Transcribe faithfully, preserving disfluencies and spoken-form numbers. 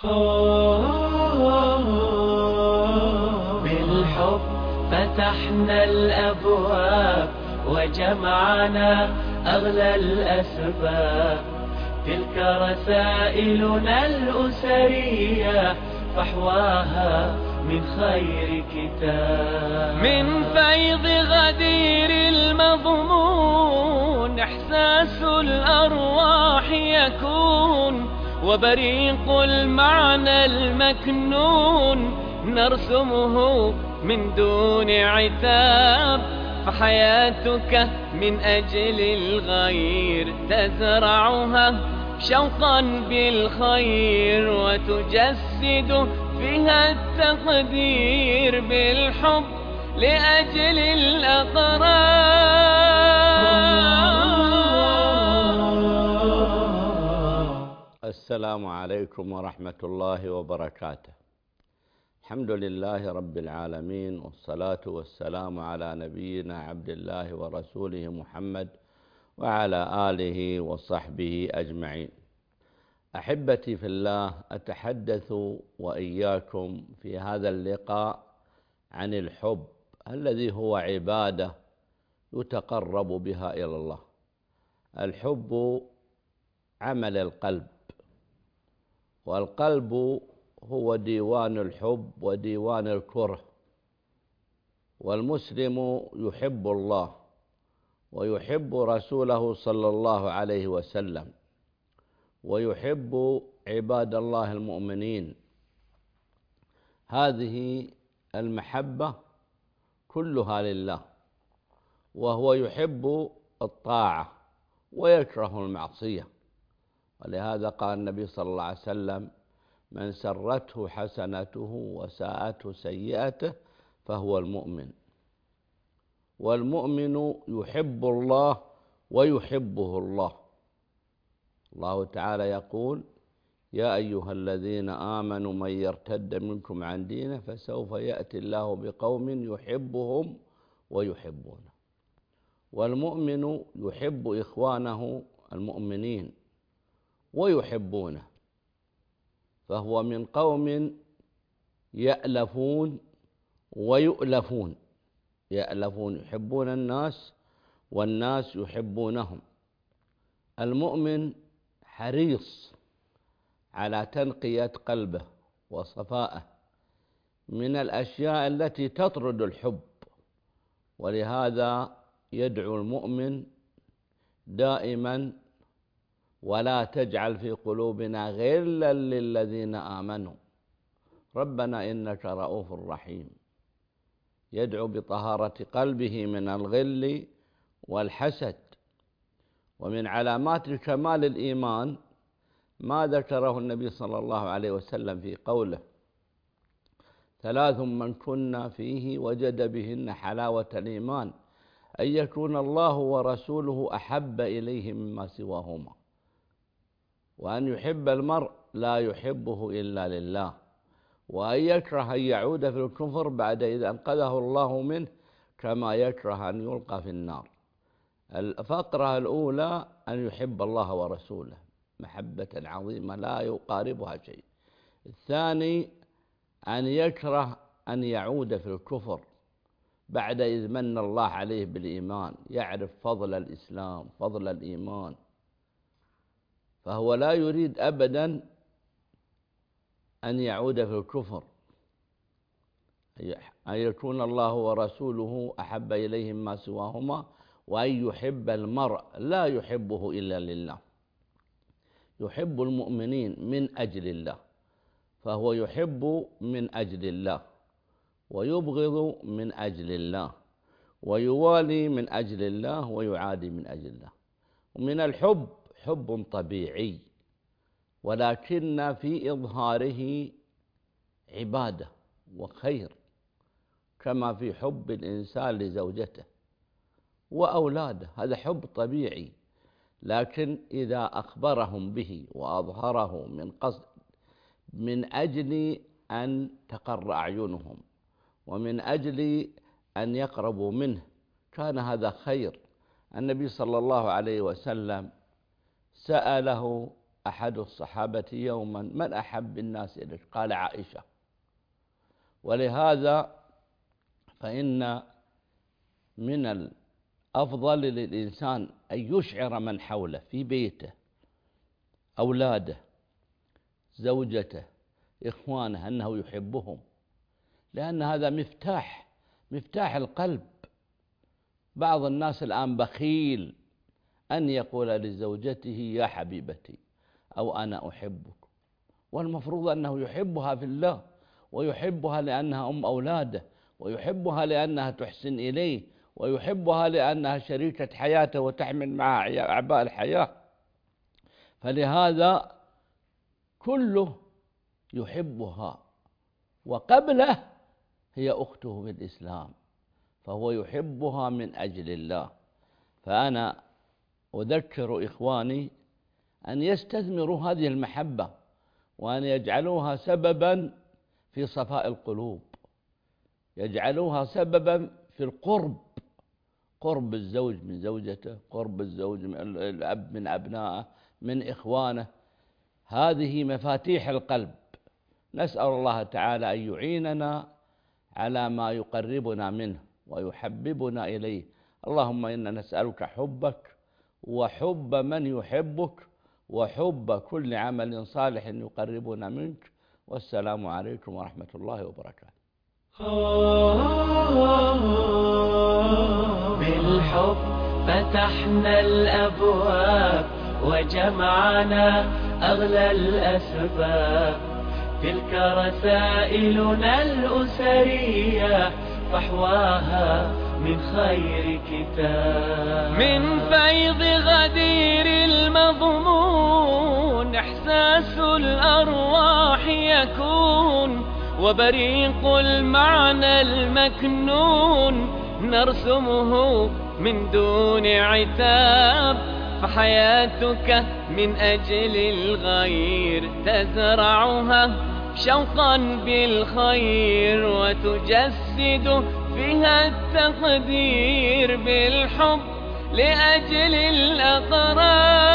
بالحب فتحنا الأبواب وجمعنا أغلى الأسباب، تلك رسائلنا الأسرية فحواها من خير كتاب. من فيض غدير المضمون إحساس الأرواح يكون، وبريق المعنى المكنون نرسمه من دون عتاب. فحياتك من أجل الغير تزرعها شوقا بالخير، وتجسد فيها التقدير بالحب لأجل الأقرار. السلام عليكم ورحمة الله وبركاته. الحمد لله رب العالمين، والصلاة والسلام على نبينا عبد الله ورسوله محمد وعلى آله وصحبه أجمعين. أحبتي في الله، أتحدث وإياكم في هذا اللقاء عن الحب الذي هو عبادة يتقرب بها إلى الله. الحب عمل القلب، والقلب هو ديوان الحب وديوان الكره، والمسلم يحب الله ويحب رسوله صلى الله عليه وسلم، ويحب عباد الله المؤمنين. هذه المحبة كلها لله، وهو يحب الطاعة ويكره المعصية. ولهذا قال النبي صلى الله عليه وسلم: من سرته حسنته وساءته سيئته فهو المؤمن. والمؤمن يحب الله ويحبه الله. الله تعالى يقول: يا أيها الذين آمنوا من يرتد منكم عن دينه فسوف يأتي الله بقوم يحبهم ويحبونه. والمؤمن يحب إخوانه المؤمنين ويحبونه، فهو من قوم يألفون ويؤلفون. يألفون يحبون الناس، والناس يحبونهم. المؤمن حريص على تنقية قلبه وصفائه من الأشياء التي تطرد الحب، ولهذا يدعو المؤمن دائما: ولا تجعل في قلوبنا غلا للذين آمنوا ربنا إنك رؤوف رحيم. يدعو بطهارة قلبه من الغل والحسد. ومن علامات كمال الإيمان ما ذكره النبي صلى الله عليه وسلم في قوله: ثلاث من كن فيه وجد بهن حلاوة الإيمان، أن يكون الله ورسوله أحب إليه مما سواهما، وأن يحب المرء لا يحبه إلا لله، وأن يكره أن يعود في الكفر بعد إذ أنقذه الله منه، كما يكره أن يلقى في النار. الفقرة الأولى أن يحب الله ورسوله محبة عظيمة لا يقاربها شيء. الثاني أن يكره أن يعود في الكفر بعد إذ من الله عليه بالإيمان، يعرف فضل الإسلام فضل الإيمان، فهو لا يريد أبدا أن يعود في الكفر. أن يكون الله ورسوله أحب إليه ما سواهما، وأن يحب المرء لا يحبه إلا لله. يحب المؤمنين من أجل الله، فهو يحب من أجل الله، ويبغض من أجل الله، ويوالي من أجل الله، ويعادي من أجل الله. ومن الحب حب طبيعي، ولكن في إظهاره عبادة وخير، كما في حب الإنسان لزوجته وأولاده. هذا حب طبيعي، لكن إذا أخبرهم به وأظهره من قصد من أجل أن تقر أعينهم ومن أجل أن يقربوا منه كان هذا خير. النبي صلى الله عليه وسلم سأله أحد الصحابة يوما: من أحب الناس إليك؟ قال: عائشة. ولهذا فإن من الأفضل للإنسان أن يشعر من حوله في بيته، أولاده، زوجته، إخوانه، أنه يحبهم، لأن هذا مفتاح مفتاح القلب. بعض الناس الآن بخيل أن يقول لزوجته: يا حبيبتي، أو أنا أحبك، والمفروض أنه يحبها في الله، ويحبها لأنها أم أولاده، ويحبها لأنها تحسن إليه، ويحبها لأنها شريكة حياته وتحمل معها أعباء الحياة. فلهذا كله يحبها، وقبله هي أخته بالإسلام، فهو يحبها من أجل الله. فأنا أذكر إخواني أن يستثمروا هذه المحبة، وأن يجعلوها سببا في صفاء القلوب، يجعلوها سببا في القرب، قرب الزوج من زوجته، قرب الزوج من الأب من أبنائه، من إخوانه. هذه مفاتيح القلب. نسأل الله تعالى أن يعيننا على ما يقربنا منه ويحببنا إليه. اللهم إنا نسألك حبك، وحب من يحبك، وحب كل عمل صالح يقربنا منك. والسلام عليكم ورحمة الله وبركاته. بالحب فتحنا الأبواب وجمعنا أغلى الأسباب، تلك رسائلنا الأسرية فحواها من خير كتاب. من فيض غدير المضمون إحساس الأرواح يكون، وبريق المعنى المكنون نرسمه من دون عتاب. فحياتك من أجل الغير تزرعها شوقا بالخير، وتجسد فيها التقدير بالحب لأجل الأقرار.